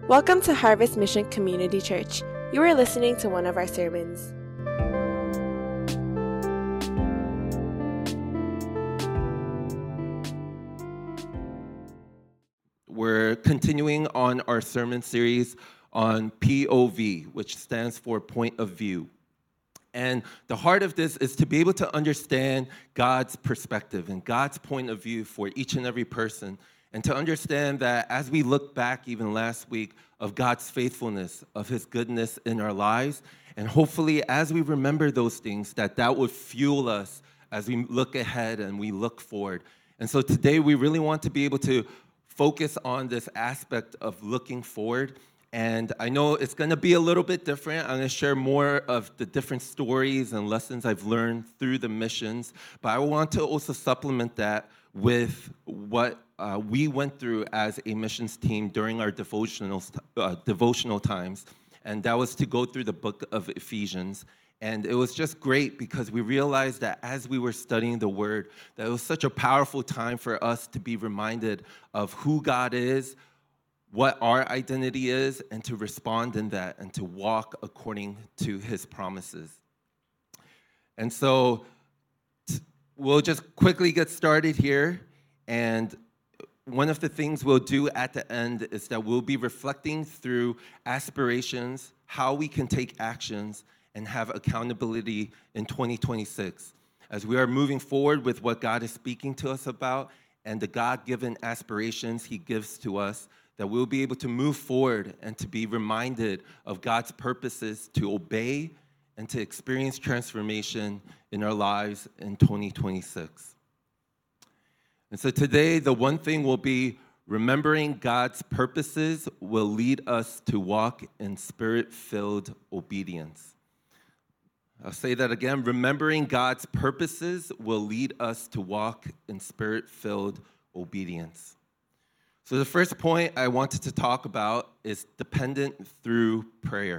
Welcome to Harvest Mission Community Church. You are listening to one of our sermons. We're continuing on our sermon series on POV, which stands for point of view. And the heart of this is to be able to understand God's perspective and God's point of view for each and every person. And to understand that as we look back even last week of God's faithfulness, of his goodness in our lives, and hopefully as we remember those things, that would fuel us as we look ahead and we look forward. And so today we really want to be able to focus on this aspect of looking forward. And I know it's going to be a little bit different. I'm going to share more of the different stories and lessons I've learned through the missions. But I want to also supplement that with what we went through as a missions team during our devotional times. And that was to go through the book of Ephesians. And it was just great because we realized that as we were studying the Word, that it was such a powerful time for us to be reminded of who God is, what our identity is, and to respond in that and to walk according to his promises. And so we'll just quickly get started here. And one of the things we'll do at the end is that we'll be reflecting through aspirations, how we can take actions, and have accountability in 2026 as we are moving forward with what God is speaking to us about and the God-given aspirations he gives to us, that we'll be able to move forward and to be reminded of God's purposes to obey and to experience transformation in our lives in 2026. And so today, the one thing will be remembering God's purposes will lead us to walk in spirit-filled obedience. I'll say that again. Remembering God's purposes will lead us to walk in spirit-filled obedience. So the first point I wanted to talk about is dependent through prayer.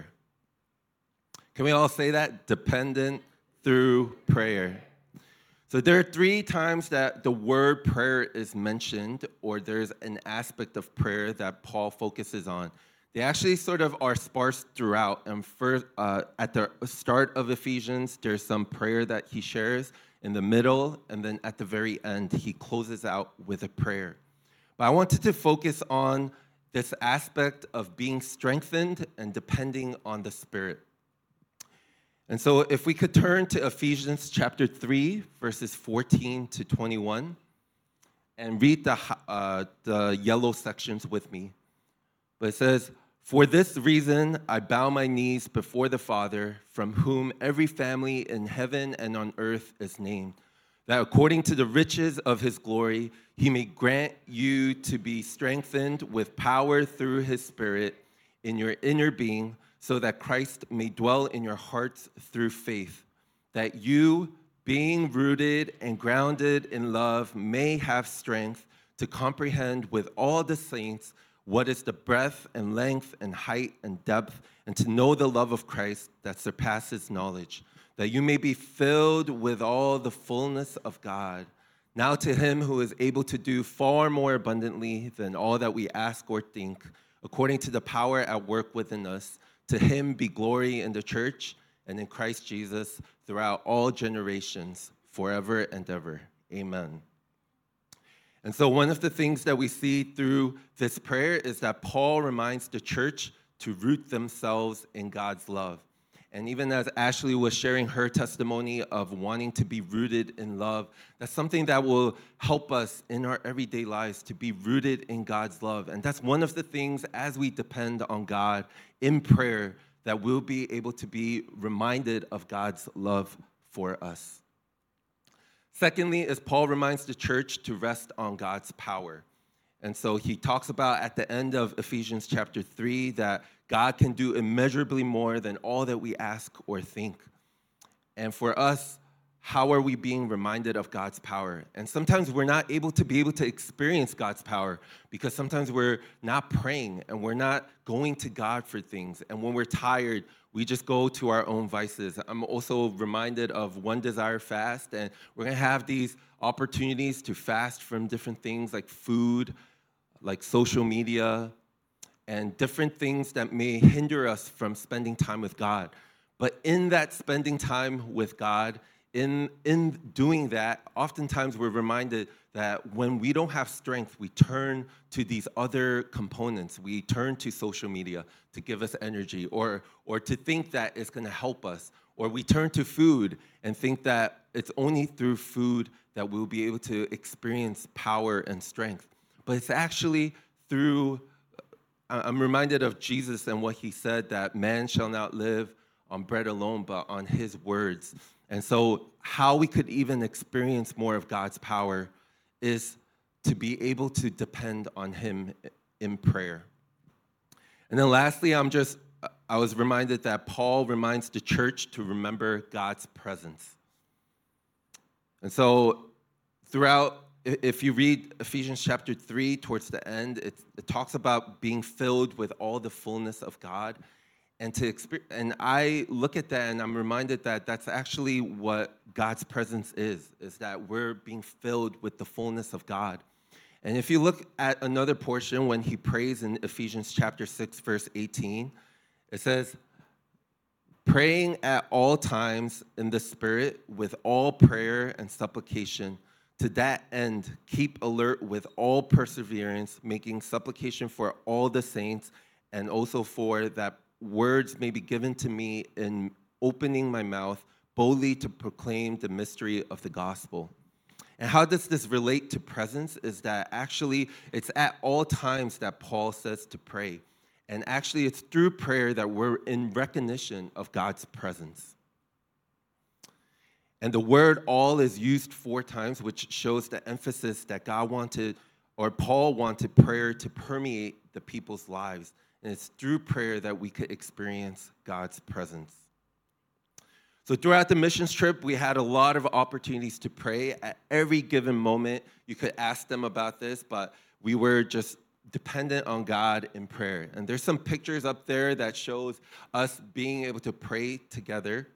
Can we all say that? Dependent through prayer. So there are 3 times that the word prayer is mentioned, or there's an aspect of prayer that Paul focuses on. They actually sort of are sparse throughout. And first, at the start of Ephesians, there's some prayer that he shares in the middle, and then at the very end, he closes out with a prayer. But I wanted to focus on this aspect of being strengthened and depending on the Spirit. And so if we could turn to Ephesians chapter 3, verses 14 to 21, and read the yellow sections with me. But it says, "For this reason I bow my knees before the Father, from whom every family in heaven and on earth is named, that according to the riches of his glory, he may grant you to be strengthened with power through his Spirit in your inner being, so that Christ may dwell in your hearts through faith, that you, being rooted and grounded in love, may have strength to comprehend with all the saints what is the breadth and length and height and depth, and to know the love of Christ that surpasses knowledge, that you may be filled with all the fullness of God. Now to him who is able to do far more abundantly than all that we ask or think, according to the power at work within us, to him be glory in the church and in Christ Jesus throughout all generations, forever and ever. Amen." And so one of the things that we see through this prayer is that Paul reminds the church to root themselves in God's love. And even as Ashley was sharing her testimony of wanting to be rooted in love, that's something that will help us in our everyday lives to be rooted in God's love. And that's one of the things as we depend on God in prayer that we'll be able to be reminded of God's love for us. Secondly, as Paul reminds the church to rest on God's power. And so he talks about at the end of Ephesians chapter 3 that God can do immeasurably more than all that we ask or think. And for us, how are we being reminded of God's power? And sometimes we're not able to experience God's power because sometimes we're not praying and we're not going to God for things. And when we're tired, we just go to our own vices. I'm also reminded of One Desire Fast, and we're going to have these opportunities to fast from different things like food, like social media, and different things that may hinder us from spending time with God. But in that spending time with God, in doing that, oftentimes we're reminded that when we don't have strength, we turn to these other components. We turn to social media to give us energy, or to think that it's going to help us. Or we turn to food and think that it's only through food that we'll be able to experience power and strength. But it's actually through, I'm reminded of Jesus and what he said, that man shall not live on bread alone, but on his words. And so how we could even experience more of God's power is to be able to depend on him in prayer. And then lastly, I was reminded that Paul reminds the church to remember God's presence. And so throughout, if you read Ephesians chapter 3 towards the end, it talks about being filled with all the fullness of God. And I look at that and I'm reminded that that's actually what God's presence is that we're being filled with the fullness of God. And if you look at another portion when he prays in Ephesians chapter 6, verse 18, it says, praying at all times in the Spirit with all prayer and supplication. To that end, keep alert with all perseverance, making supplication for all the saints, and also for that words may be given to me in opening my mouth boldly to proclaim the mystery of the gospel. And how does this relate to presence is that actually it's at all times that Paul says to pray. And actually it's through prayer that we're in recognition of God's presence. And the word all is used 4 times, which shows the emphasis that God wanted, or Paul wanted prayer to permeate the people's lives. And it's through prayer that we could experience God's presence. So throughout the missions trip, we had a lot of opportunities to pray. At every given moment, you could ask them about this, but we were just dependent on God in prayer. And there's some pictures up there that shows us being able to pray together.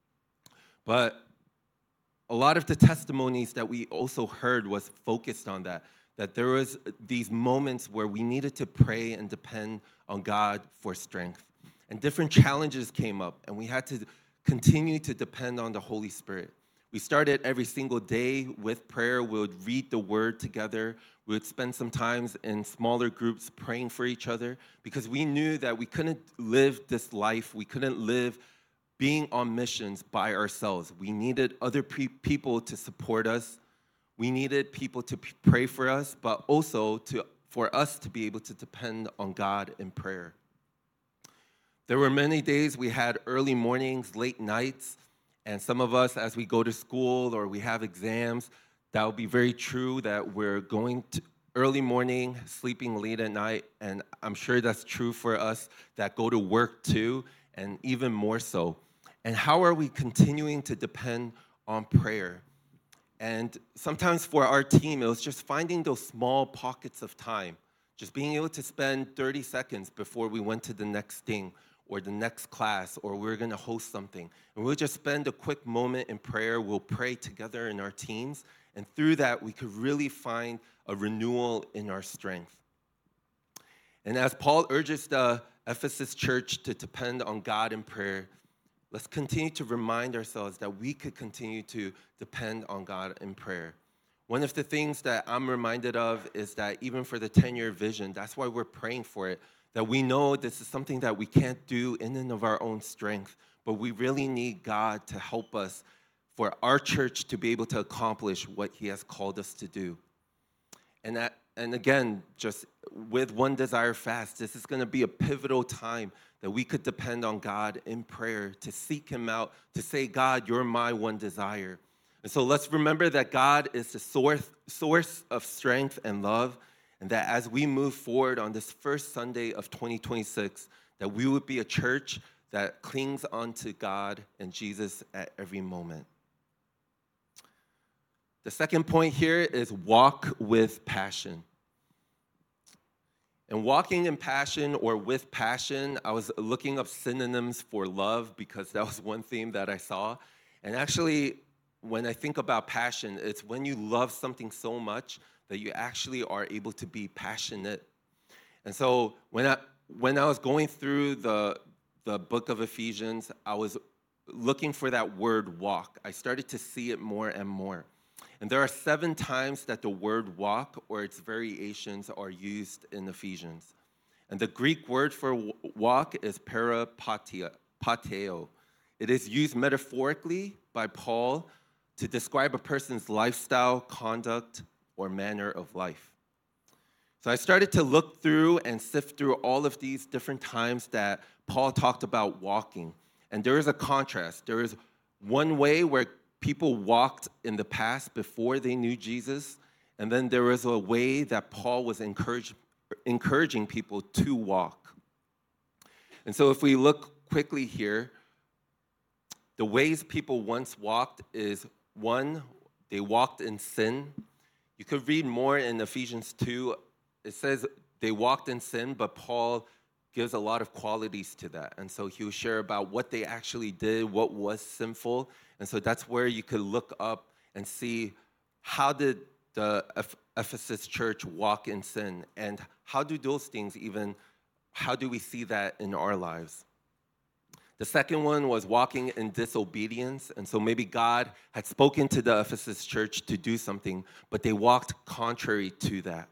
But a lot of the testimonies that we also heard was focused on that there was these moments where we needed to pray and depend on God for strength. And different challenges came up, and we had to continue to depend on the Holy Spirit. We started every single day with prayer. We would read the Word together. We would spend some time in smaller groups praying for each other because we knew that we couldn't live this life. We couldn't live being on missions by ourselves. We needed other people to support us. We needed people to pray for us, but also for us to be able to depend on God in prayer. There were many days we had early mornings, late nights, and some of us, as we go to school or we have exams, that will be very true that we're going to early morning, sleeping late at night, and I'm sure that's true for us that go to work too, and even more so. And how are we continuing to depend on prayer? And sometimes for our team, it was just finding those small pockets of time, just being able to spend 30 seconds before we went to the next thing or the next class or we're going to host something. And we'll just spend a quick moment in prayer. We'll pray together in our teams. And through that, we could really find a renewal in our strength. And as Paul urges the Ephesus church to depend on God in prayer, let's continue to remind ourselves that we could continue to depend on God in prayer. One of the things that I'm reminded of is that even for the 10-year vision, that's why we're praying for it, that we know this is something that we can't do in and of our own strength, but we really need God to help us for our church to be able to accomplish what he has called us to do. And again, just with One Desire Fast, this is going to be a pivotal time that we could depend on God in prayer, to seek him out, to say, God, you're my one desire. And so let's remember that God is the source of strength and love, and that as we move forward on this first Sunday of 2026, that we would be a church that clings onto God and Jesus at every moment. The second point here is walk with passion. And walking in passion or with passion, I was looking up synonyms for love because that was one theme that I saw. And actually, when I think about passion, it's when you love something so much that you actually are able to be passionate. And so when when I was going through the book of Ephesians, I was looking for that word walk. I started to see it more and more. And there are 7 times that the word walk or its variations are used in Ephesians. And the Greek word for walk is pateo. It is used metaphorically by Paul to describe a person's lifestyle, conduct, or manner of life. So I started to look through and sift through all of these different times that Paul talked about walking. And there is a contrast. There is one way where people walked in the past before they knew Jesus, and then there was a way that Paul was encouraging people to walk. And so if we look quickly here, the ways people once walked is, 1, they walked in sin. You could read more in Ephesians 2. It says they walked in sin, but Paul gives a lot of qualities to that. And so he will share about what they actually did, what was sinful. And so that's where you could look up and see, how did the Ephesus church walk in sin? And how do those things how do we see that in our lives? The second one was walking in disobedience. And so maybe God had spoken to the Ephesus church to do something, but they walked contrary to that.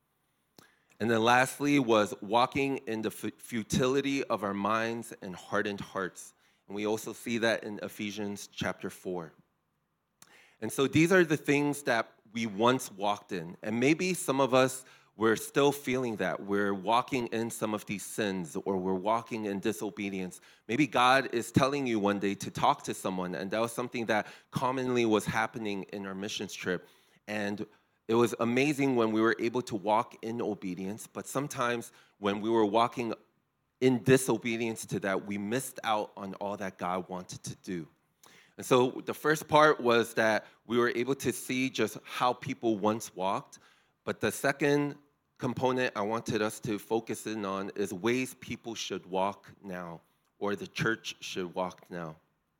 And then lastly was walking in the futility of our minds and hardened hearts. And we also see that in Ephesians chapter 4. And so these are the things that we once walked in. And maybe some of us, we're still feeling that. We're walking in some of these sins, or we're walking in disobedience. Maybe God is telling you one day to talk to someone, and that was something that commonly was happening in our missions trip. And it was amazing when we were able to walk in obedience, but sometimes when we were walking in disobedience to that, we missed out on all that God wanted to do. And so the first part was that we were able to see just how people once walked, but the second component I wanted us to focus in on is ways people should walk now, or the church should walk now.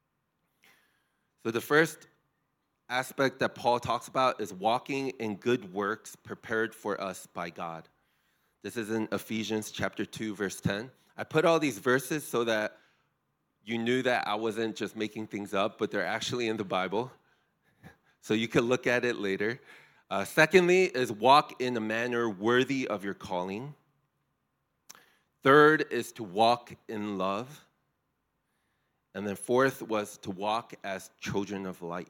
So the first aspect that Paul talks about is walking in good works prepared for us by God. This is in Ephesians chapter 2, verse 10. I put all these verses so that you knew that I wasn't just making things up, but they're actually in the Bible. So you can look at it later. Secondly is walk in a manner worthy of your calling. Third is to walk in love. And then fourth was to walk as children of light.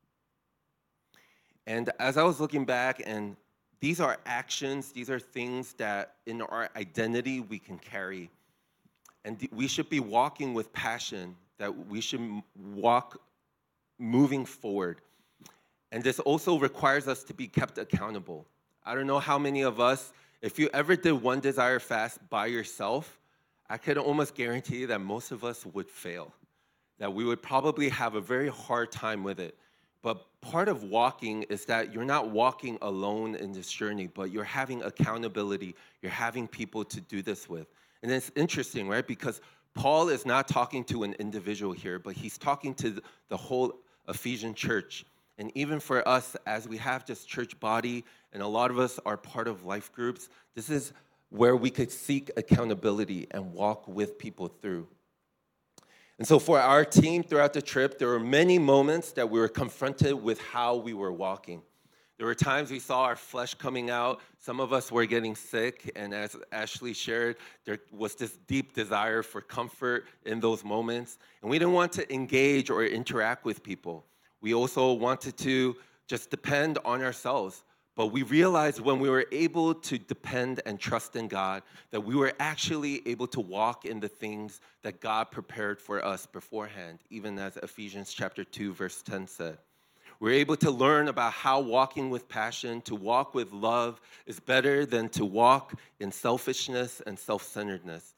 And as I was looking back, and these are actions, these are things that in our identity we can carry. And we should be walking with passion, that we should walk moving forward. And this also requires us to be kept accountable. I don't know how many of us, if you ever did one desire fast by yourself, I could almost guarantee that most of us would fail, that we would probably have a very hard time with it. But part of walking is that you're not walking alone in this journey, but you're having accountability. You're having people to do this with. And it's interesting, right? Because Paul is not talking to an individual here, but he's talking to the whole Ephesian church. And even for us, as we have this church body, and a lot of us are part of life groups, this is where we could seek accountability and walk with people through. And so for our team throughout the trip, there were many moments that we were confronted with how we were walking. There were times we saw our flesh coming out. Some of us were getting sick. And as Ashley shared, there was this deep desire for comfort in those moments. And we didn't want to engage or interact with people. We also wanted to just depend on ourselves. But we realized when we were able to depend and trust in God, that we were actually able to walk in the things that God prepared for us beforehand, even as Ephesians chapter 2, verse 10 said. We're able to learn about how walking with passion, to walk with love, is better than to walk in selfishness and self-centeredness.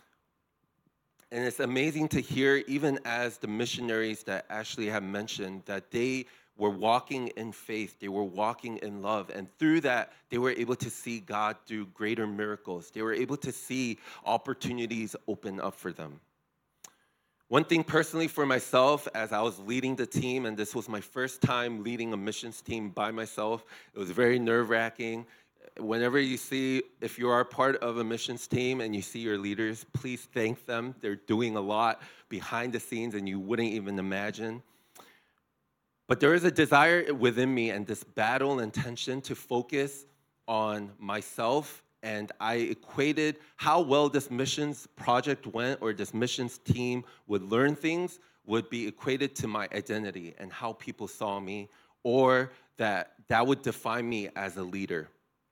And it's amazing to hear, even as the missionaries that Ashley had mentioned, that they were walking in faith, they were walking in love, and through that, they were able to see God do greater miracles. They were able to see opportunities open up for them. One thing personally for myself, as I was leading the team, and this was my first time leading a missions team by myself, it was very nerve-wracking. whenever you see, if you are part of a missions team and you see your leaders, please thank them. They're doing a lot behind the scenes and you wouldn't even imagine. But there is a desire within me and this battle and tension to focus on myself. And I equated how well this missions project went or this missions team would learn things would be equated to my identity and how people saw me, or that would define me as a leader.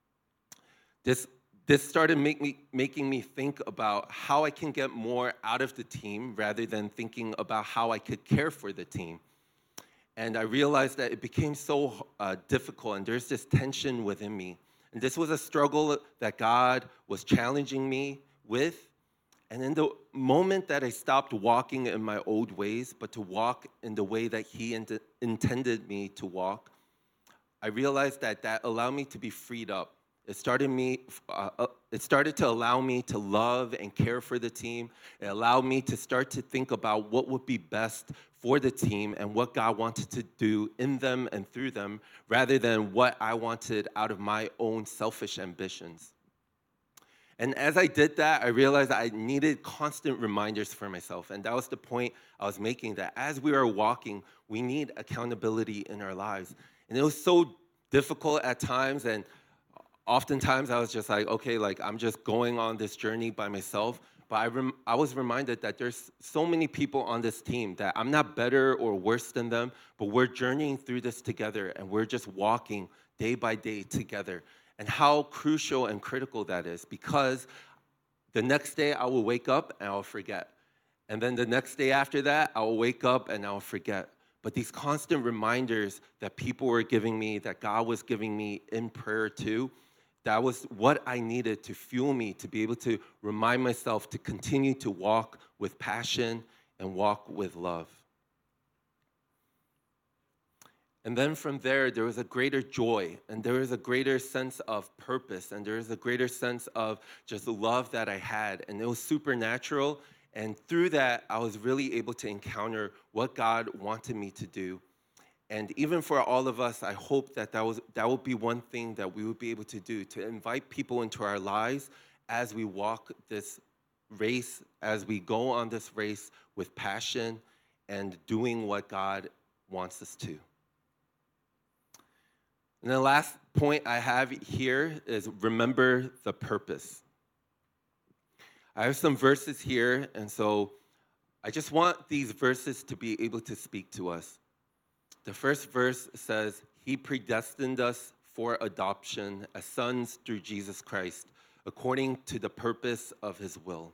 This started making me think about how I can get more out of the team rather than thinking about how I could care for the team. And I realized that it became so difficult, and there's this tension within me. And this was a struggle that God was challenging me with. And in the moment that I stopped walking in my old ways, but to walk in the way that He intended me to walk, I realized that allowed me to be freed up. It started to allow me to love and care for the team. It allowed me to start to think about what would be best for the team and what God wanted to do in them and through them, rather than what I wanted out of my own selfish ambitions. And as I did that, I realized I needed constant reminders for myself. And that was the point I was making, that as we are walking, we need accountability in our lives. And it was so difficult at times, and oftentimes I was just like, okay, I'm just going on this journey by myself. But I was reminded that there's so many people on this team that I'm not better or worse than them, but we're journeying through this together, and we're just walking day by day together. And how crucial and critical that is, because the next day I will wake up and I'll forget. And then the next day after that, I will wake up and I'll forget. But these constant reminders that people were giving me, that God was giving me in prayer too, that was what I needed to fuel me to be able to remind myself to continue to walk with passion and walk with love. And then from there was a greater joy, and there was a greater sense of purpose, and there was a greater sense of just the love that I had, and it was supernatural. And through that, I was really able to encounter what God wanted me to do. And even for all of us, I hope that would be one thing that we would be able to do, to invite people into our lives as we walk this race, as we go on this race with passion and doing what God wants us to. And the last point I have here is remember the purpose. I have some verses here, and so I just want these verses to be able to speak to us. The first verse says, He predestined us for adoption as sons through Jesus Christ, according to the purpose of His will.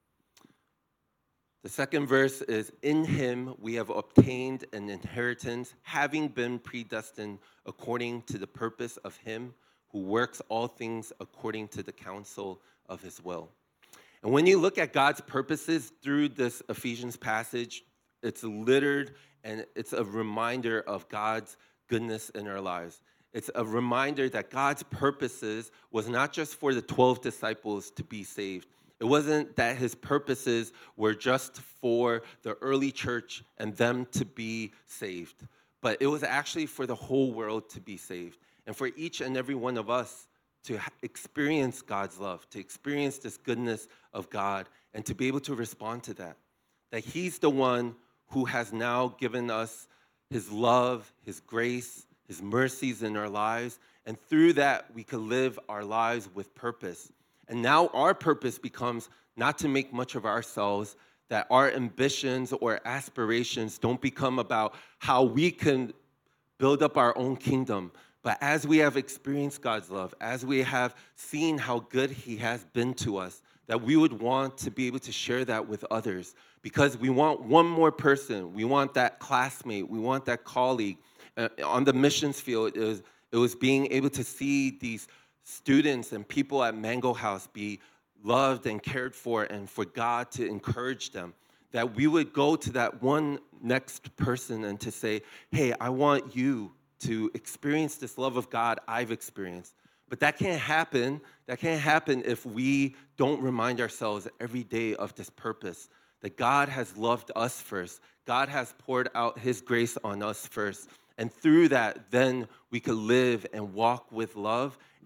The second verse is, in Him we have obtained an inheritance, having been predestined according to the purpose of Him who works all things according to the counsel of His will. And when you look at God's purposes through this Ephesians passage, it's littered and it's a reminder of God's goodness in our lives. It's a reminder that God's purposes was not just for the 12 disciples to be saved. It wasn't that His purposes were just for the early church and them to be saved, but it was actually for the whole world to be saved, and for each and every one of us to experience God's love, to experience this goodness of God, and to be able to respond to that. That He's the one who has now given us His love, His grace, His mercies in our lives, and through that we could live our lives with purpose. And now our purpose becomes not to make much of ourselves, that our ambitions or aspirations don't become about how we can build up our own kingdom. But as we have experienced God's love, as we have seen how good He has been to us, that we would want to be able to share that with others, because we want one more person. We want that classmate. We want that colleague. On the missions field, it was being able to see these students and people at Mango House be loved and cared for, and for God to encourage them, that we would go to that one next person and to say, hey, I want you to experience this love of God I've experienced. But that can't happen. That can't happen if we don't remind ourselves every day of this purpose, that God has loved us first. God has poured out His grace on us first. And through that, then we could live and walk with love and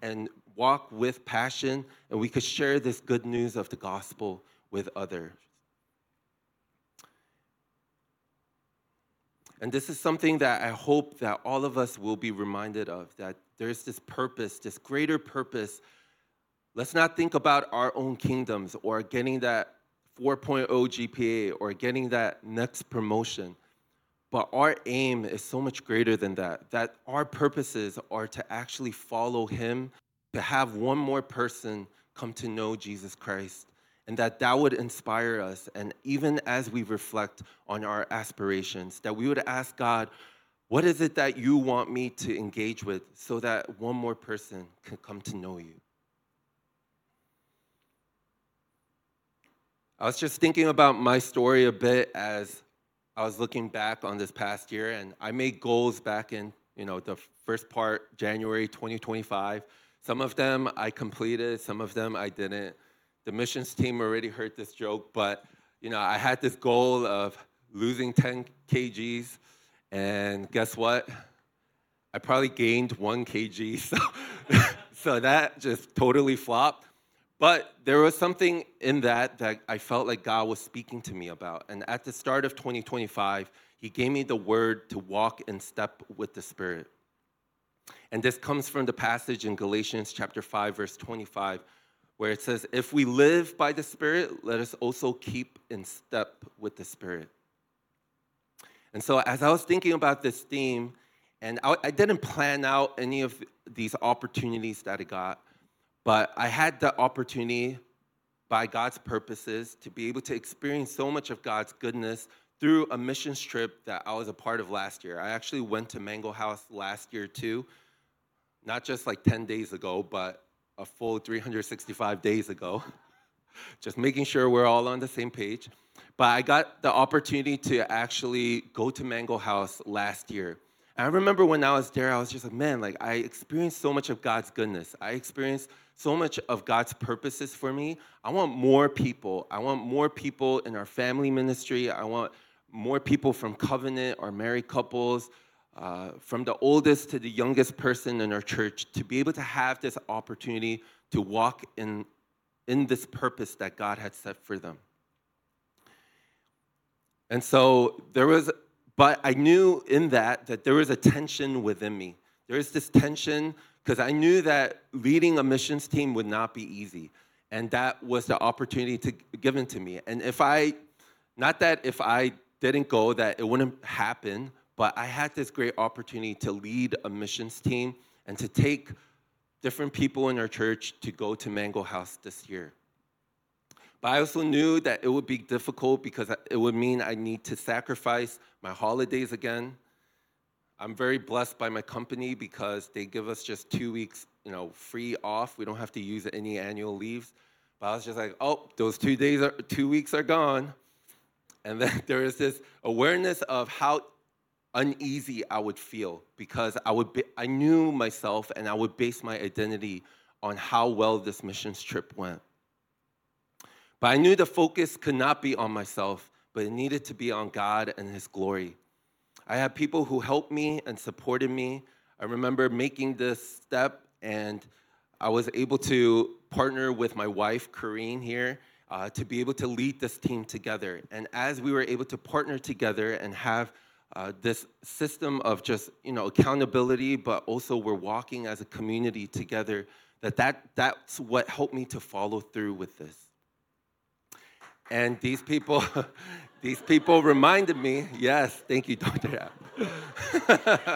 walk with passion, and we could share this good news of the gospel with others. And this is something that I hope that all of us will be reminded of, that there's this purpose, this greater purpose. Let's not think about our own kingdoms or getting that 4.0 GPA or getting that next promotion. But our aim is so much greater than that our purposes are to actually follow him, to have one more person come to know Jesus Christ, and that would inspire us. And even as we reflect on our aspirations, that we would ask God, what is it that you want me to engage with so that one more person can come to know you? I was just thinking about my story a bit as I was looking back on this past year, and I made goals back in, the first part, January 2025. Some of them I completed, some of them I didn't. The missions team already heard this joke, but, I had this goal of losing 10 kgs, and guess what? I probably gained 1 kg, so that just totally flopped. But there was something in that I felt like God was speaking to me about. And at the start of 2025, he gave me the word to walk in step with the Spirit. And this comes from the passage in Galatians chapter 5, verse 25, where it says, if we live by the Spirit, let us also keep in step with the Spirit. And so as I was thinking about this theme, and I didn't plan out any of these opportunities that I got, but I had the opportunity, by God's purposes, to be able to experience so much of God's goodness through a missions trip that I was a part of last year. I actually went to Mango House last year too, not just like 10 days ago, but a full 365 days ago. Just making sure we're all on the same page. But I got the opportunity to actually go to Mango House last year. And I remember when I was there, I was just like, man, I experienced so much of God's goodness. I experienced so much of God's purposes for me. I want more people. I want more people in our family ministry. I want more people from Covenant, our married couples, from the oldest to the youngest person in our church, to be able to have this opportunity to walk in this purpose that God had set for them. And so but I knew in that there was a tension within me. There was this tension because I knew that leading a missions team would not be easy. And that was the opportunity given to me. And if I didn't go, that it wouldn't happen, but I had this great opportunity to lead a missions team and to take different people in our church to go to Mango House this year. But I also knew that it would be difficult because it would mean I need to sacrifice my holidays again. I'm very blessed by my company because they give us just 2 weeks, free off. We don't have to use any annual leaves. But I was just like, oh, those 2 weeks are gone. And then there is this awareness of how uneasy I would feel because I knew myself and I would base my identity on how well this missions trip went. But I knew the focus could not be on myself, but it needed to be on God and his glory. I had people who helped me and supported me. I remember making this step, and I was able to partner with my wife, Corrine, here, to be able to lead this team together. And as we were able to partner together and have this system of just, accountability, but also we're walking as a community together, that's what helped me to follow through with this. And these people reminded me, yes, thank you, Dr. App.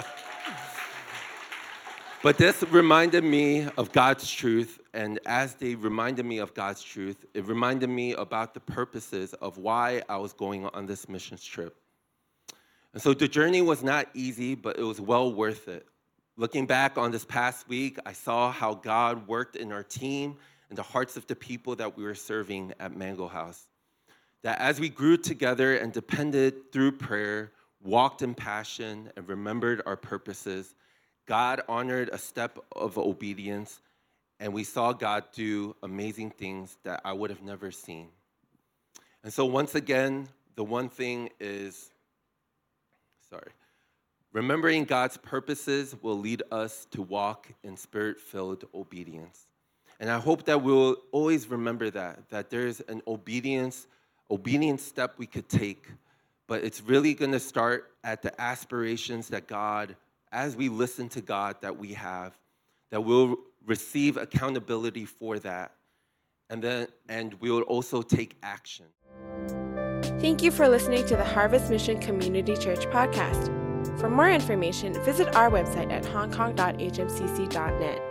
But this reminded me of God's truth, and as they reminded me of God's truth, it reminded me about the purposes of why I was going on this missions trip. And so the journey was not easy, but it was well worth it. Looking back on this past week, I saw how God worked in our team and the hearts of the people that we were serving at Mango House. That as we grew together and depended through prayer, walked in passion, and remembered our purposes, God honored a step of obedience, and we saw God do amazing things that I would have never seen. And so once again, the one thing is, remembering God's purposes will lead us to walk in spirit-filled obedience. And I hope that we'll always remember that there's an obedient step we could take, but it's really going to start at the aspirations that God, as we listen to God, that we have, that we'll receive accountability for that, and we will also take action. Thank you for listening to the Harvest Mission Community Church podcast. For more information, visit our website at hongkong.hmcc.net.